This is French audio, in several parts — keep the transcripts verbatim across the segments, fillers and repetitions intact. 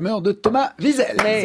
l'humeur de Thomas Wiesel. Mais...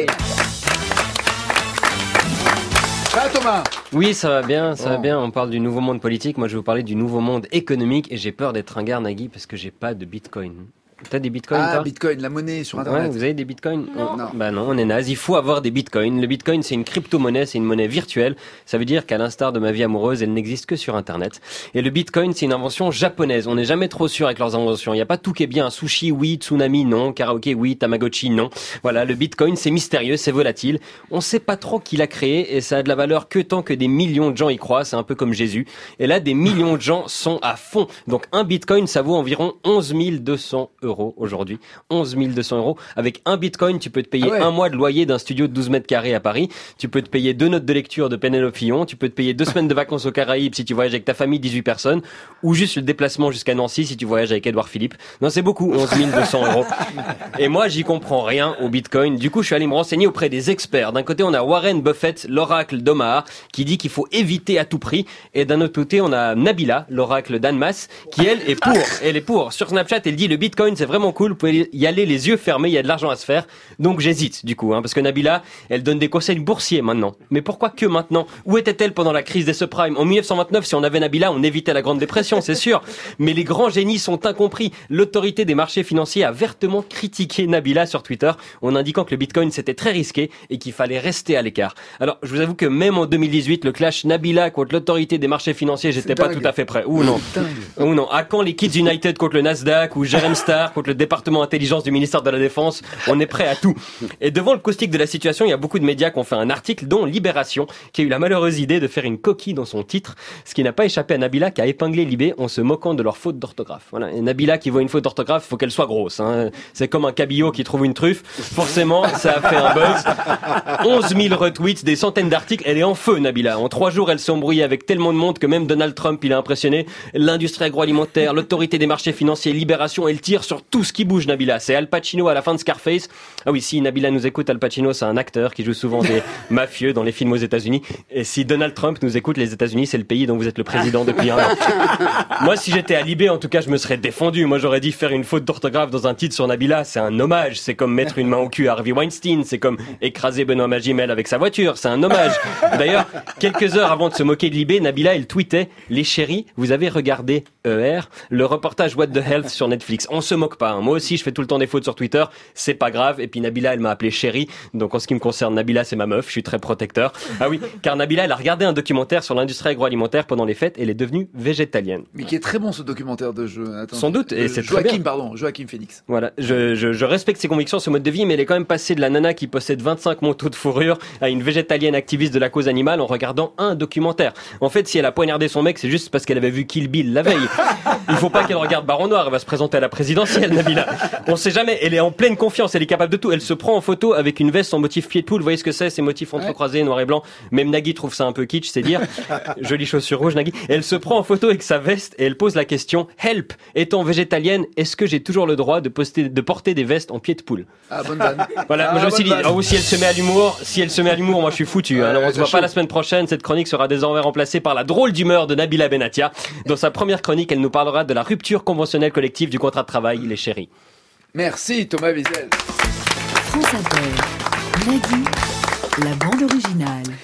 Ça va Thomas ? Oui, ça va bien, ça bon. va bien. On parle du nouveau monde politique. Moi, je vais vous parler du nouveau monde économique et j'ai peur d'être un gars, Nagui, parce que j'ai pas de bitcoin. T'as des bitcoins, Ah, toi ? bitcoin, la monnaie sur Internet. Ouais, vous avez des bitcoins ? Non. Non. Bah non, on est naze. Il faut avoir des bitcoins. Le bitcoin, c'est une crypto-monnaie, c'est une monnaie virtuelle. Ça veut dire qu'à l'instar de ma vie amoureuse, elle n'existe que sur Internet. Et le bitcoin, c'est une invention japonaise. On n'est jamais trop sûr avec leurs inventions. Il n'y a pas tout qui est bien. Sushi, oui. Tsunami, non. Karaoké, oui. Tamagotchi, non. Voilà, le bitcoin, c'est mystérieux, c'est volatile. On sait pas trop qui l'a créé et ça a de la valeur que tant que des millions de gens y croient. C'est un peu comme Jésus. Et là, des millions de gens sont à fond. Donc, un bitcoin, ça vaut environ onze mille deux cents euros aujourd'hui. onze mille deux cents euros. Avec un bitcoin, tu peux te payer ah ouais. un mois de loyer d'un studio de douze mètres carrés à Paris. Tu peux te payer deux notes de lecture de Pénélope Fillon. Tu peux te payer deux semaines de vacances aux Caraïbes si tu voyages avec ta famille, dix-huit personnes. Ou juste le déplacement jusqu'à Nancy si tu voyages avec Édouard Philippe. Non, c'est beaucoup, onze mille deux cents euros. Et moi, j'y comprends rien au bitcoin. Du coup, je suis allé me renseigner auprès des experts. D'un côté, on a Warren Buffett, l'oracle d'Omaha, qui dit qu'il faut éviter à tout prix. Et d'un autre côté, on a Nabila, l'oracle d'Annemasse, qui elle est pour. Elle est pour. Sur Snapchat, elle dit le bitcoin, c'est vraiment cool. Vous pouvez y aller les yeux fermés, il y a de l'argent à se faire. Donc j'hésite du coup, hein, parce que Nabila, elle donne des conseils boursiers maintenant. Mais pourquoi que maintenant ? Où était-elle pendant la crise des subprimes ? En dix-neuf cent vingt-neuf, si on avait Nabila, on évitait la Grande Dépression, c'est sûr. Mais les grands génies sont incompris. L'autorité des marchés financiers a vertement critiqué Nabila sur Twitter en indiquant que le bitcoin c'était très risqué et qu'il fallait rester à l'écart. Alors je vous avoue que même en deux mille dix-huit, le clash Nabila contre l'autorité des marchés financiers, j'étais pas tout à fait prêt. Ou non. Ou non. À quand les Kids United contre le Nasdaq ou Jérém Star contre le département intelligence du ministère de la Défense, on est prêt à tout. Et devant le caustique de la situation, il y a beaucoup de médias qui ont fait un article, dont Libération, qui a eu la malheureuse idée de faire une coquille dans son titre, ce qui n'a pas échappé à Nabila, qui a épinglé Libé en se moquant de leur faute d'orthographe. Voilà. Et Nabila qui voit une faute d'orthographe, il faut qu'elle soit grosse. Hein. C'est comme un cabillaud qui trouve une truffe. Forcément, ça a fait un buzz. onze mille retweets, des centaines d'articles. Elle est en feu, Nabila. En trois jours, elle s'est embrouillée avec tellement de monde que même Donald Trump, il a impressionné. L'industrie agroalimentaire, l'autorité des marchés financiers, Libération, elle tire sur tout ce qui bouge, Nabila. C'est Al Pacino à la fin de Scarface. Ah oui, si Nabila nous écoute, Al Pacino, c'est un acteur qui joue souvent des mafieux dans les films aux États-Unis. Et si Donald Trump nous écoute, les États-Unis, c'est le pays dont vous êtes le président depuis un an. Moi, si j'étais à Libé, en tout cas, je me serais défendu. Moi, j'aurais dit faire une faute d'orthographe dans un titre sur Nabila, c'est un hommage. C'est comme mettre une main au cul à Harvey Weinstein. C'est comme écraser Benoît Magimel avec sa voiture. C'est un hommage. D'ailleurs, quelques heures avant de se moquer de Libé, Nabila, elle tweetait « Les chéris, vous avez regardé E R, le reportage What the Health sur Netflix. On se moque pas. Hein. Moi aussi, je fais tout le temps des fautes sur Twitter. C'est pas grave. Et puis Nabila, elle m'a appelé chérie. Donc en ce qui me concerne, Nabila, c'est ma meuf. Je suis très protecteur. Ah oui, car Nabila, elle a regardé un documentaire sur l'industrie agroalimentaire pendant les fêtes et elle est devenue végétalienne. Mais qui est très bon ce documentaire de jeu. Attends. Sans doute. Et de c'est Joachim, très bien. pardon, Joachim Phoenix. Voilà. Je, je, je respecte ses convictions, ce mode de vie, mais elle est quand même passée de la nana qui possède vingt-cinq manteaux de fourrure à une végétalienne activiste de la cause animale en regardant un documentaire. En fait, si elle a poignardé son mec, c'est juste parce qu'elle avait vu Kill Bill la veille. Il faut pas qu'elle regarde Baron Noir. Elle va se présenter à la présidentielle, Nabila. On sait jamais. Elle est en pleine confiance. Elle est capable de tout. Elle se prend en photo avec une veste en motif pied de poule. Vous voyez ce que c'est? Ces motifs entrecroisés, noir et blanc. Même Nagui trouve ça un peu kitsch, c'est dire. Jolie chaussure rouge, Nagui. Et elle se prend en photo avec sa veste et elle pose la question: Help! Étant végétalienne, est-ce que j'ai toujours le droit de, poster, de porter des vestes en pied de poule? Ah, bonne vanne. Voilà. Ah, moi, je me suis dit, vanne. oh, si elle se met à l'humour, si elle se met à l'humour, moi, je suis foutu. Hein. Alors, on Ouais, se voit chaud. pas la semaine prochaine. Cette chronique sera désormais remplacée par la drôle d'humeur de Nabila Benatia. Dans sa première chronique, elle nous parlera de la rupture conventionnelle collective du contrat de travail, les chéris. Merci Thomas Wiesel. France Inter, Nagui, la bande originale.